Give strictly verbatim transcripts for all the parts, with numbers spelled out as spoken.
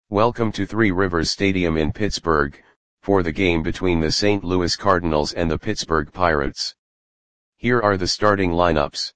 Welcome to Three Rivers Stadium in Pittsburgh, for the game between the Saint Louis Cardinals and the Pittsburgh Pirates. Here are the starting lineups.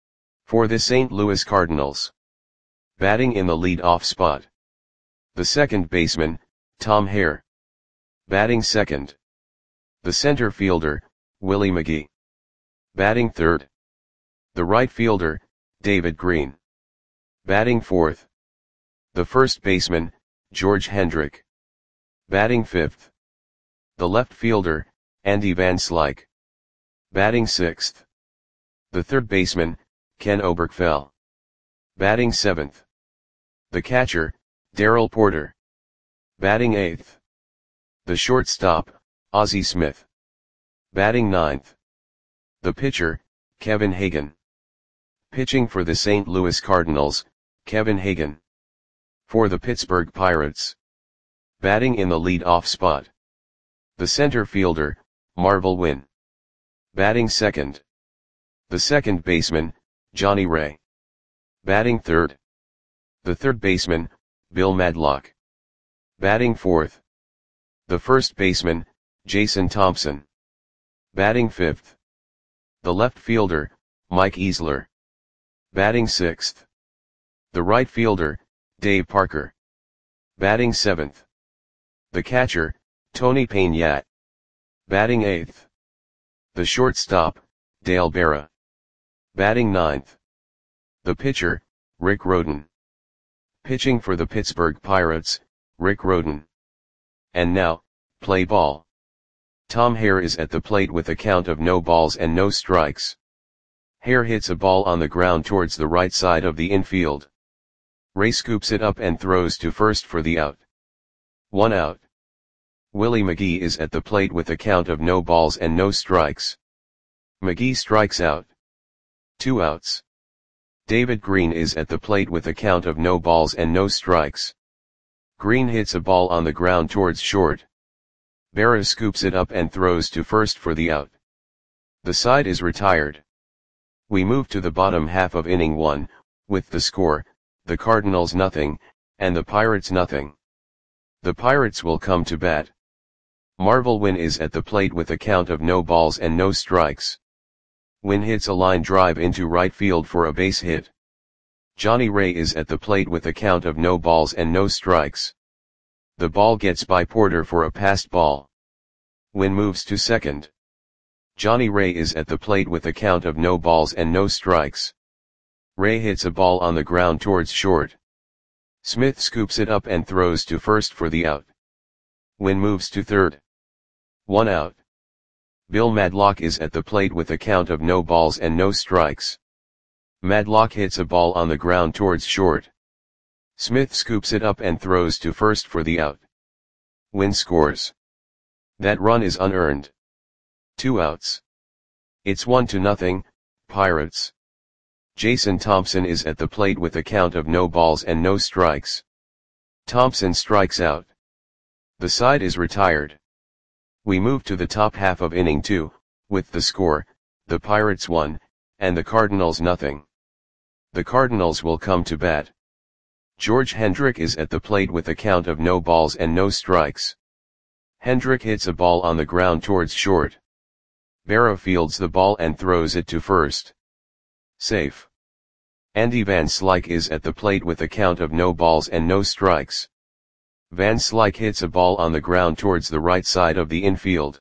For the Saint Louis Cardinals. Batting in the lead-off spot. The second baseman, Tom Hare. Batting second. The center fielder, Willie McGee. Batting third. The right fielder, David Green. Batting fourth. The first baseman, George Hendrick. Batting fifth. The left fielder, Andy Van Slyke. Batting sixth. The third baseman, Ken Oberkfell. Batting seventh. The catcher, Darrell Porter. Batting eighth. The shortstop, Ozzie Smith. Batting ninth. The pitcher, Kevin Hagan. Pitching for the Saint Louis Cardinals, Kevin Hagan. For the Pittsburgh Pirates. Batting in the lead-off spot. The center fielder, Marvel Wynn. Batting second. The second baseman, Johnny Ray. Batting third. The third baseman, Bill Madlock. Batting fourth. The first baseman, Jason Thompson. Batting fifth. The left fielder, Mike Easler. Batting sixth. The right fielder, Dave Parker. Batting seventh. The catcher, Tony Payne. Batting eighth. The shortstop, Dale Berra. Batting ninth. The pitcher, Rick Rhoden. Pitching for the Pittsburgh Pirates, Rick Rhoden. And now, play ball. Tom Hare is at the plate with a count of no balls and no strikes. Hare hits a ball on the ground towards the right side of the infield. Ray scoops it up and throws to first for the out. One out. Willie McGee is at the plate with a count of no balls and no strikes. McGee strikes out. Two outs. David Green is at the plate with a count of no balls and no strikes. Green hits a ball on the ground towards short. Berra scoops it up and throws to first for the out. The side is retired. We move to the bottom half of inning one, with the score, the Cardinals nothing, and the Pirates nothing. The Pirates will come to bat. Marvel Wynn is at the plate with a count of no balls and no strikes. Wynn hits a line drive into right field for a base hit. Johnny Ray is at the plate with a count of no balls and no strikes. The ball gets by Porter for a passed ball. Wynn moves to second. Johnny Ray is at the plate with a count of no balls and no strikes. Ray hits a ball on the ground towards short. Smith scoops it up and throws to first for the out. Wynn moves to third. One out. Bill Madlock is at the plate with a count of no balls and no strikes. Madlock hits a ball on the ground towards short. Smith scoops it up and throws to first for the out. Wynn scores. That run is unearned. Two outs. It's one to nothing, Pirates. Jason Thompson is at the plate with a count of no balls and no strikes. Thompson strikes out. The side is retired. We move to the top half of inning two, with the score, the Pirates one, and the Cardinals nothing. The Cardinals will come to bat. George Hendrick is at the plate with a count of no balls and no strikes. Hendrick hits a ball on the ground towards short. Berra fields the ball and throws it to first. Safe. Andy Van Slyke is at the plate with a count of no balls and no strikes. Van Slyke hits a ball on the ground towards the right side of the infield.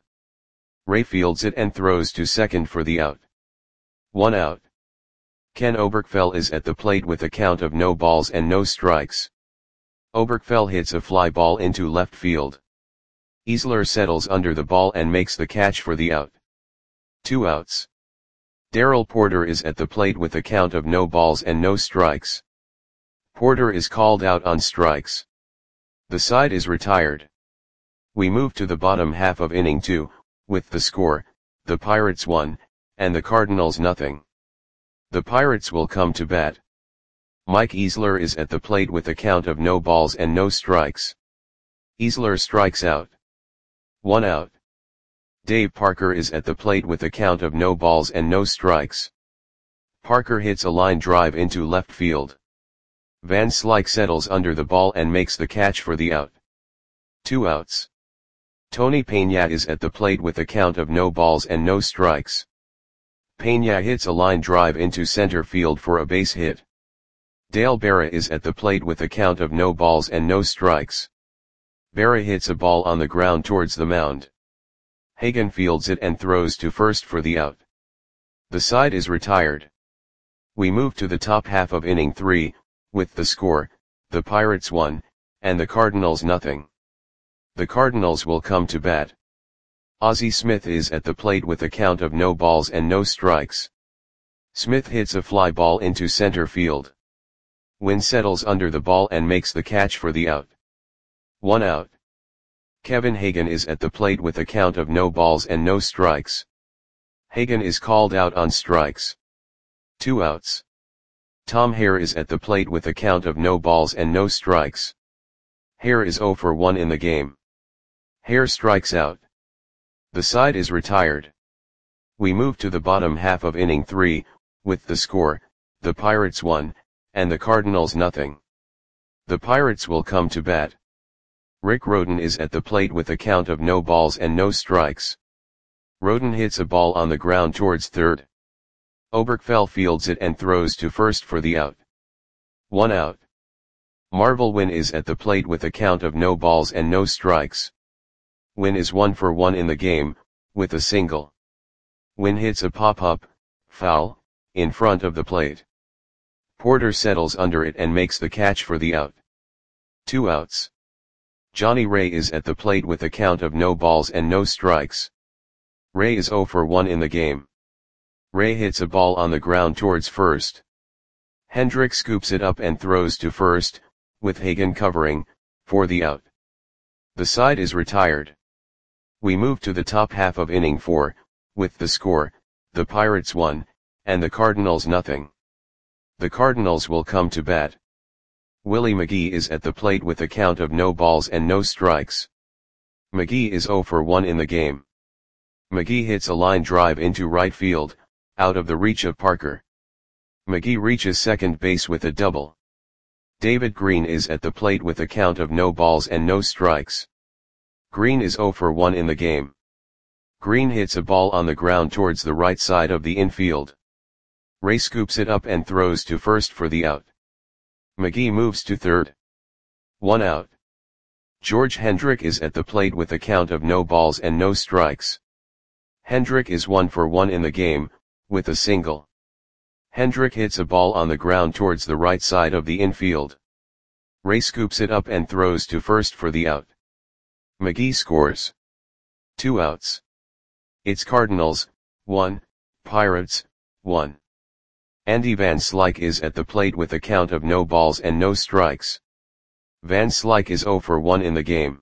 Ray fields it and throws to second for the out. One out. Ken Oberkfell is at the plate with a count of no balls and no strikes. Oberkfell hits a fly ball into left field. Easler settles under the ball and makes the catch for the out. Two outs. Darrell Porter is at the plate with a count of no balls and no strikes. Porter is called out on strikes. The side is retired. We move to the bottom half of inning two, with the score, the Pirates one, and the Cardinals nothing. The Pirates will come to bat. Mike Easler is at the plate with a count of no balls and no strikes. Easler strikes out. One out. Dave Parker is at the plate with a count of no balls and no strikes. Parker hits a line drive into left field. Van Slyke settles under the ball and makes the catch for the out. Two outs. Tony Peña is at the plate with a count of no balls and no strikes. Peña hits a line drive into center field for a base hit. Dale Berra is at the plate with a count of no balls and no strikes. Berra hits a ball on the ground towards the mound. Hagan fields it and throws to first for the out. The side is retired. We move to the top half of inning three, with the score, the Pirates one, and the Cardinals nothing. The Cardinals will come to bat. Ozzie Smith is at the plate with a count of no balls and no strikes. Smith hits a fly ball into center field. Wynn settles under the ball and makes the catch for the out. One out. Kevin Hagan is at the plate with a count of no balls and no strikes. Hagan is called out on strikes. Two outs. Tom Hare is at the plate with a count of no balls and no strikes. Hare is oh for one in the game. Hare strikes out. The side is retired. We move to the bottom half of inning three, with the score, the Pirates one, and the Cardinals nothing. The Pirates will come to bat. Rick Rhoden is at the plate with a count of no balls and no strikes. Rhoden hits a ball on the ground towards third. Oberkfell fields it and throws to first for the out. One out. Marvel Wynn is at the plate with a count of no balls and no strikes. Wynn is one for one in the game, with a single. Wynn hits a pop-up, foul, in front of the plate. Porter settles under it and makes the catch for the out. Two outs. Johnny Ray is at the plate with a count of no balls and no strikes. Ray is oh for one in the game. Ray hits a ball on the ground towards first. Hendrick scoops it up and throws to first, with Hagan covering, for the out. The side is retired. We move to the top half of inning four, with the score, the Pirates one, and the Cardinals nothing. The Cardinals will come to bat. Willie McGee is at the plate with a count of no balls and no strikes. McGee is oh for one in the game. McGee hits a line drive into right field, out of the reach of Parker. McGee reaches second base with a double. David Green is at the plate with a count of no balls and no strikes. Green is oh for one in the game. Green hits a ball on the ground towards the right side of the infield. Ray scoops it up and throws to first for the out. McGee moves to third. One out. George Hendrick is at the plate with a count of no balls and no strikes. Hendrick is one for one in the game, with a single. Hendrick hits a ball on the ground towards the right side of the infield. Ray scoops it up and throws to first for the out. McGee scores. Two outs. It's Cardinals, one, Pirates, one. Andy Van Slyke is at the plate with a count of no balls and no strikes. Van Slyke is oh for one in the game.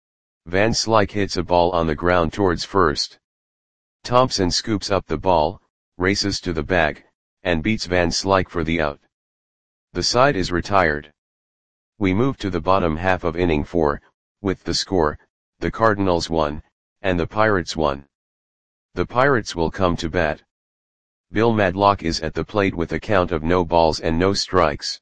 Van Slyke hits a ball on the ground towards first. Thompson scoops up the ball, races to the bag, and beats Van Slyke for the out. The side is retired. We move to the bottom half of inning four, with the score, the Cardinals one, and the Pirates one. The Pirates will come to bat. Bill Madlock is at the plate with a count of no balls and no strikes.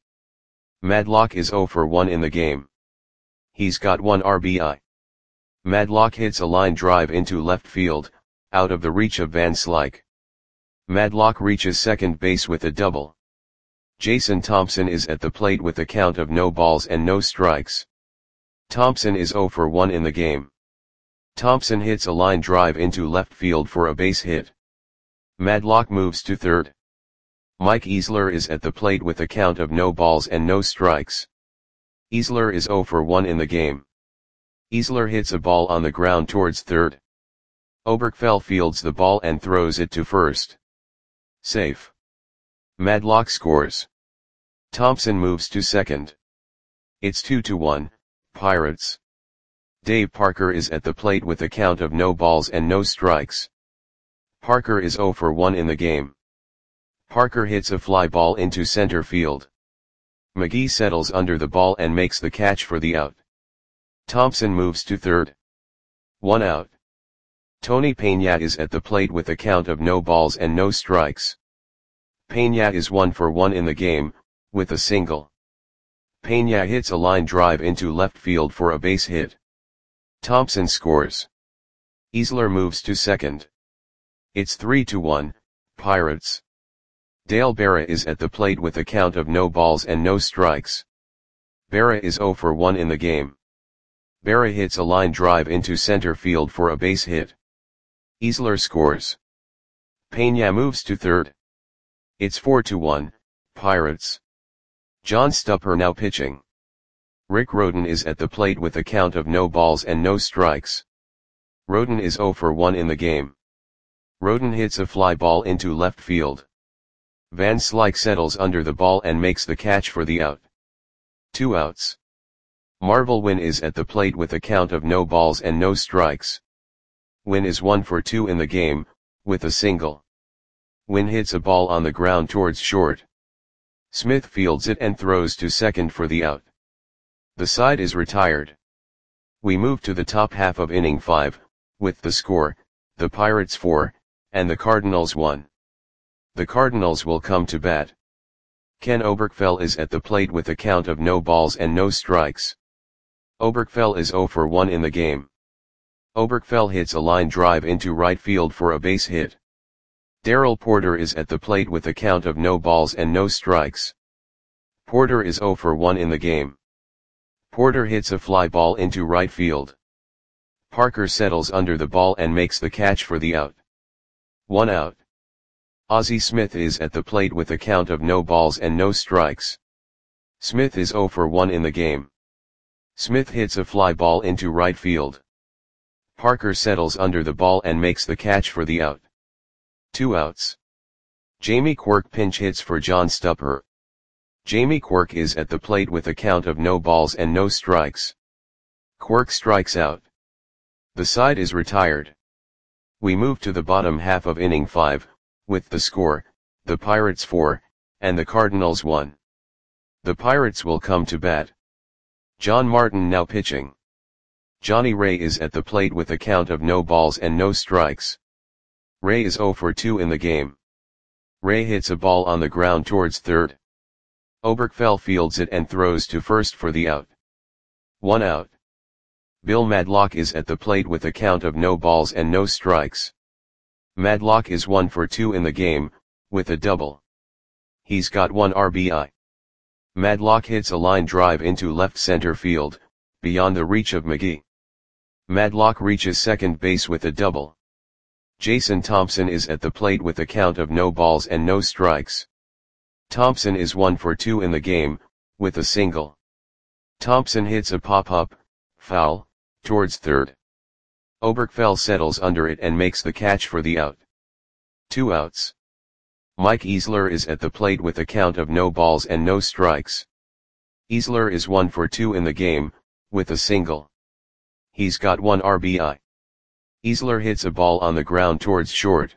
Madlock is oh for one in the game. He's got one R B I. Madlock hits a line drive into left field, out of the reach of Van Slyke. Madlock reaches second base with a double. Jason Thompson is at the plate with a count of no balls and no strikes. Thompson is oh for one in the game. Thompson hits a line drive into left field for a base hit. Madlock moves to third. Mike Easler is at the plate with a count of no balls and no strikes. Easler is oh for one in the game. Easler hits a ball on the ground towards third. Oberkfell fields the ball and throws it to first. Safe. Madlock scores. Thompson moves to second. It's two to one, Pirates. Dave Parker is at the plate with a count of no balls and no strikes. Parker is oh for one in the game. Parker hits a fly ball into center field. McGee settles under the ball and makes the catch for the out. Thompson moves to third. One out. Tony Peña is at the plate with a count of no balls and no strikes. Peña is one for one in the game, with a single. Pena hits a line drive into left field for a base hit. Thompson scores. Easler moves to second. It's three to one, Pirates. Dale Berra is at the plate with a count of no balls and no strikes. Berra is zero for one in the game. Berra hits a line drive into center field for a base hit. Easler scores. Pena moves to third. It's four to one, Pirates. John Stupper now pitching. Rick Rhoden is at the plate with a count of no balls and no strikes. Rhoden is zero for one in the game. Rhoden hits a fly ball into left field. Van Slyke settles under the ball and makes the catch for the out. Two outs. Marvel Wynn is at the plate with a count of no balls and no strikes. Wynn is one for two in the game, with a single. Wynn hits a ball on the ground towards short. Smith fields it and throws to second for the out. The side is retired. We move to the top half of inning five, with the score, the Pirates four, and the Cardinals one. The Cardinals will come to bat. Ken Oberkfell is at the plate with a count of no balls and no strikes. Oberkfell is zero for one in the game. Oberkfell hits a line drive into right field for a base hit. Darrell Porter is at the plate with a count of no balls and no strikes. Porter is zero for one in the game. Porter hits a fly ball into right field. Parker settles under the ball and makes the catch for the out. One out. Ozzie Smith is at the plate with a count of no balls and no strikes. Smith is zero for one in the game. Smith hits a fly ball into right field. Parker settles under the ball and makes the catch for the out. Two outs. Jamie Quirk pinch hits for John Stupper. Jamie Quirk is at the plate with a count of no balls and no strikes. Quirk strikes out. The side is retired. We move to the bottom half of inning five, with the score, the Pirates four, and the Cardinals one. The Pirates will come to bat. John Martin now pitching. Johnny Ray is at the plate with a count of no balls and no strikes. Ray is zero for two in the game. Ray hits a ball on the ground towards third. Oberkfell fields it and throws to first for the out. One out. Bill Madlock is at the plate with a count of no balls and no strikes. Madlock is one for two in the game, with a double. He's got one R B I. Madlock hits a line drive into left center field, beyond the reach of McGee. Madlock reaches second base with a double. Jason Thompson is at the plate with a count of no balls and no strikes. Thompson is one for two in the game, with a single. Thompson hits a pop-up, foul, towards third. Oberkfell settles under it and makes the catch for the out. Two outs. Mike Easler is at the plate with a count of no balls and no strikes. Easler is one for two in the game, with a single. He's got one R B I. Easler hits a ball on the ground towards short.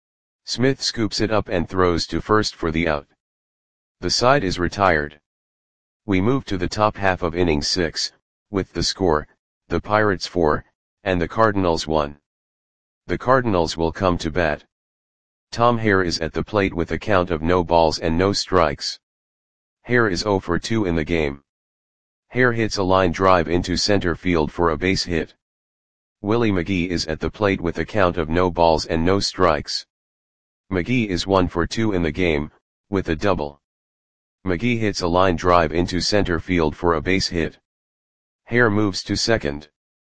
Smith scoops it up and throws to first for the out. The side is retired. We move to the top half of inning six, with the score, the Pirates four, and the Cardinals one. The Cardinals will come to bat. Tom Hare is at the plate with a count of no balls and no strikes. Hare is zero for two in the game. Hare hits a line drive into center field for a base hit. Willie McGee is at the plate with a count of no balls and no strikes. McGee is one for two in the game, with a double. McGee hits a line drive into center field for a base hit. Hare moves to second.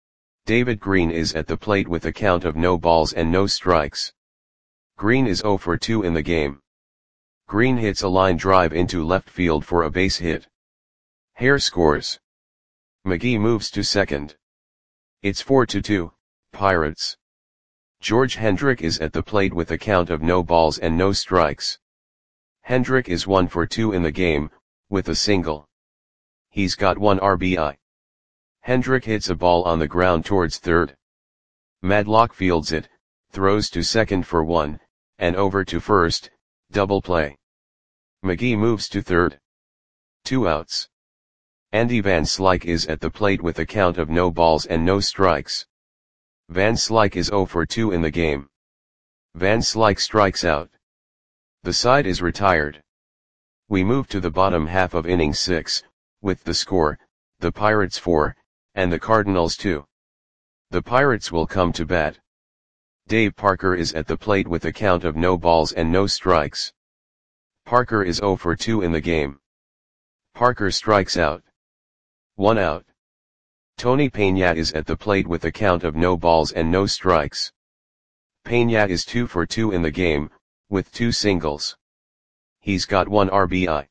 David Green is at the plate with a count of no balls and no strikes. Green is zero for two in the game. Green hits a line drive into left field for a base hit. Hare scores. McGee moves to second. It's four to two, Pirates. George Hendrick is at the plate with a count of no balls and no strikes. Hendrick is one for two in the game, with a single. He's got one R B I. Hendrick hits a ball on the ground towards third. Madlock fields it, throws to second for one, and over to first, double play. McGee moves to third. Two outs. Andy Van Slyke is at the plate with a count of no balls and no strikes. Van Slyke is zero for two in the game. Van Slyke strikes out. The side is retired. We move to the bottom half of inning six, with the score, the Pirates four, and the Cardinals two. The Pirates will come to bat. Dave Parker is at the plate with a count of no balls and no strikes. Parker is zero for two in the game. Parker strikes out. One out. Tony Peña is at the plate with a count of no balls and no strikes. Peña is two for two in the game, with two singles. He's got one R B I.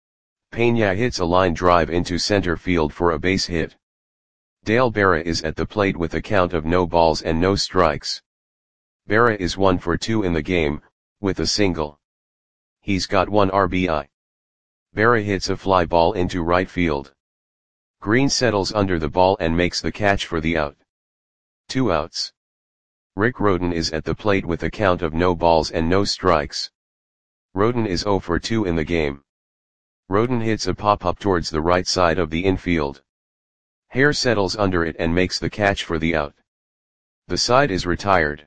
Peña hits a line drive into center field for a base hit. Dale Berra is at the plate with a count of no balls and no strikes. Berra is one for two in the game, with a single. He's got one R B I. Berra hits a fly ball into right field. Green settles under the ball and makes the catch for the out. Two outs. Rick Rhoden is at the plate with a count of no balls and no strikes. Rhoden is zero for two in the game. Rhoden hits a pop-up towards the right side of the infield. Hare settles under it and makes the catch for the out. The side is retired.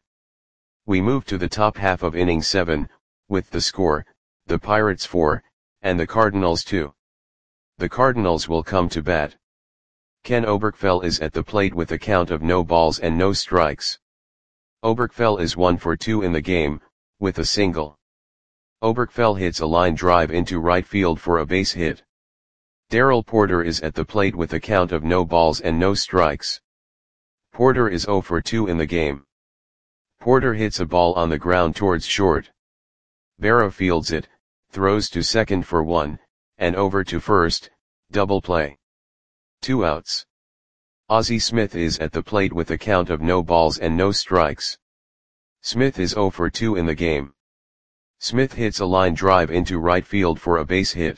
We move to the top half of inning seven, with the score, the Pirates four, and the Cardinals two. The Cardinals will come to bat. Ken Oberkfell is at the plate with a count of no balls and no strikes. Oberkfell is one for two in the game, with a single. Oberkfell hits a line drive into right field for a base hit. Darrell Porter is at the plate with a count of no balls and no strikes. Porter is zero for two in the game. Porter hits a ball on the ground towards short. Berra fields it, throws to second for one, and over to first, double play. Two outs. Ozzie Smith is at the plate with a count of no balls and no strikes. Smith is zero for two in the game. Smith hits a line drive into right field for a base hit.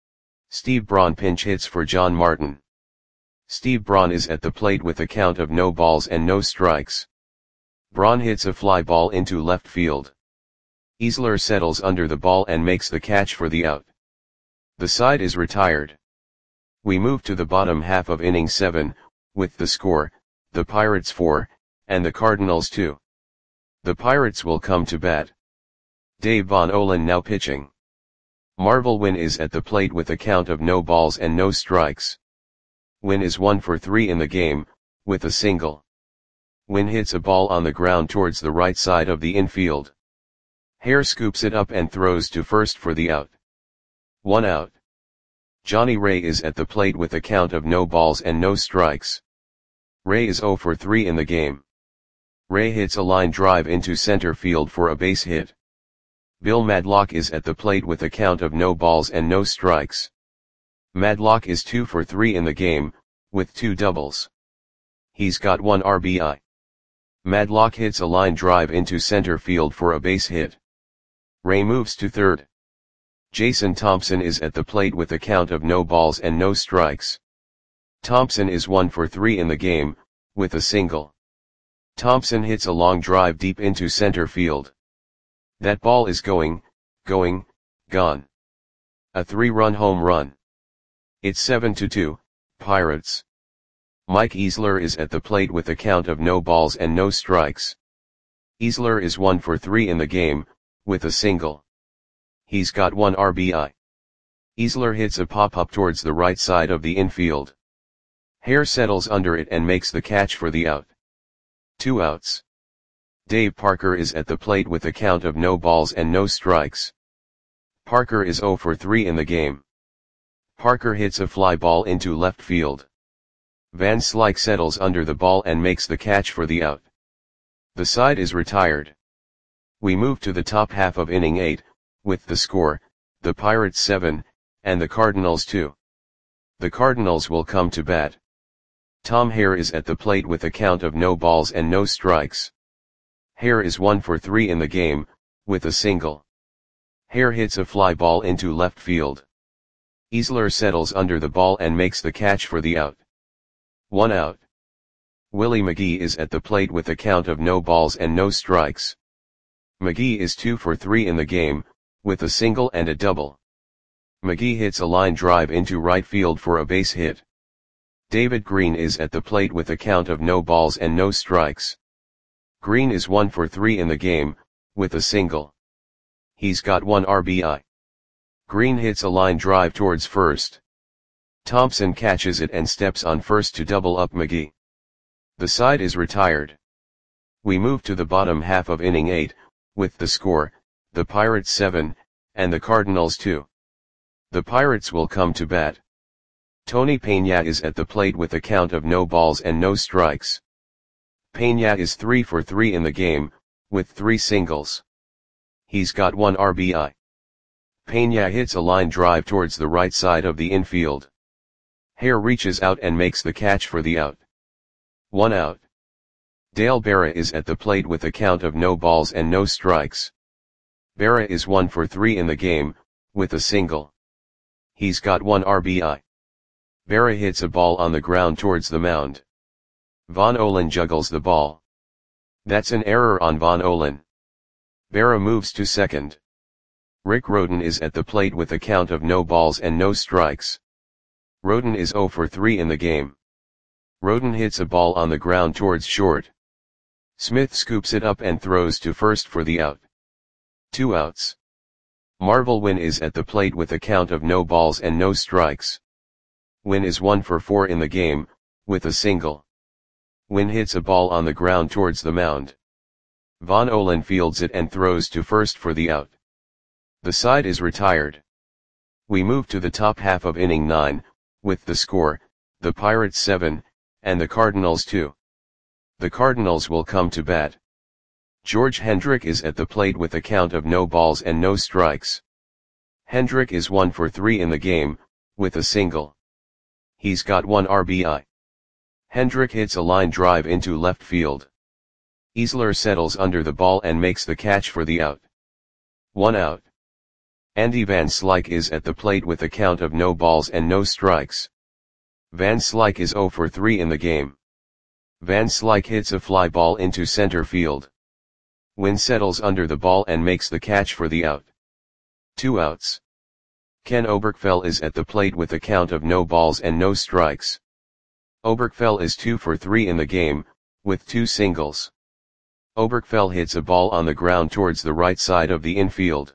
Steve Braun pinch hits for John Martin. Steve Braun is at the plate with a count of no balls and no strikes. Braun hits a fly ball into left field. Easler settles under the ball and makes the catch for the out. The side is retired. We move to the bottom half of inning seven, with the score, the Pirates four, and the Cardinals two. The Pirates will come to bat. Dave Von Olen now pitching. Marvel Wynn is at the plate with a count of no balls and no strikes. Wynn is one for three in the game, with a single. Wynn hits a ball on the ground towards the right side of the infield. Hare scoops it up and throws to first for the out. One out. Johnny Ray is at the plate with a count of no balls and no strikes. Ray is zero for three in the game. Ray hits a line drive into center field for a base hit. Bill Madlock is at the plate with a count of no balls and no strikes. Madlock is two for three in the game, with two doubles. He's got one R B I. Madlock hits a line drive into center field for a base hit. Ray moves to third. Jason Thompson is at the plate with a count of no balls and no strikes. Thompson is one for three in the game, with a single. Thompson hits a long drive deep into center field. That ball is going, going, gone. A three-run home run. It's seven to two, Pirates. Mike Easler is at the plate with a count of no balls and no strikes. Easler is one for three in the game, with a single. He's got one R B I. Easler hits a pop-up towards the right side of the infield. Hare settles under it and makes the catch for the out. Two outs. Dave Parker is at the plate with a count of no balls and no strikes. Parker is zero for three in the game. Parker hits a fly ball into left field. Van Slyke settles under the ball and makes the catch for the out. The side is retired. We move to the top half of inning eight, with the score, the Pirates seven, and the Cardinals two. The Cardinals will come to bat. Tom Hare is at the plate with a count of no balls and no strikes. Hare is one for three in the game, with a single. Hare hits a fly ball into left field. Easler settles under the ball and makes the catch for the out. One out. Willie McGee is at the plate with a count of no balls and no strikes. McGee is two for three in the game, with a single and a double. McGee hits a line drive into right field for a base hit. David Green is at the plate with a count of no balls and no strikes. Green is one for three in the game, with a single. He's got one R B I. Green hits a line drive towards first. Thompson catches it and steps on first to double up McGee. The side is retired. We move to the bottom half of inning eight, with the score, the Pirates seven, and the Cardinals two. The Pirates will come to bat. Tony Peña is at the plate with a count of no balls and no strikes. Peña is three for three in the game, with three singles. He's got one R B I. Peña hits a line drive towards the right side of the infield. Hare reaches out and makes the catch for the out. One out. Dale Berra is at the plate with a count of no balls and no strikes. Berra is one for three in the game, with a single. He's got one R B I. Berra hits a ball on the ground towards the mound. Von Olin juggles the ball. That's an error on Von Olin. Berra moves to second. Rick Rhoden is at the plate with a count of no balls and no strikes. Rhoden is zero for three in the game. Rhoden hits a ball on the ground towards short. Smith scoops it up and throws to first for the out. Two outs. Marvel Wynn is at the plate with a count of no balls and no strikes. Wynn is one for four in the game, with a single. Wynn hits a ball on the ground towards the mound. Von Olin fields it and throws to first for the out. The side is retired. We move to the top half of inning nine, with the score, the Pirates seven, and the Cardinals two. The Cardinals will come to bat. George Hendrick is at the plate with a count of no balls and no strikes. Hendrick is one for three in the game, with a single. He's got one R B I. Hendrick hits a line drive into left field. Easler settles under the ball and makes the catch for the out. One out. Andy Van Slyke is at the plate with a count of no balls and no strikes. Van Slyke is zero for three in the game. Van Slyke hits a fly ball into center field. Wynn settles under the ball and makes the catch for the out. Two outs. Ken Oberkfell is at the plate with a count of no balls and no strikes. Oberkfell is two for three in the game, with two singles. Oberkfell hits a ball on the ground towards the right side of the infield.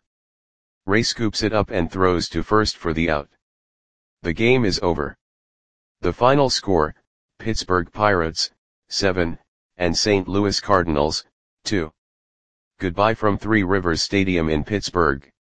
Ray scoops it up and throws to first for the out. The game is over. The final score, Pittsburgh Pirates, seven, and Saint Louis Cardinals, two. Goodbye from Three Rivers Stadium in Pittsburgh.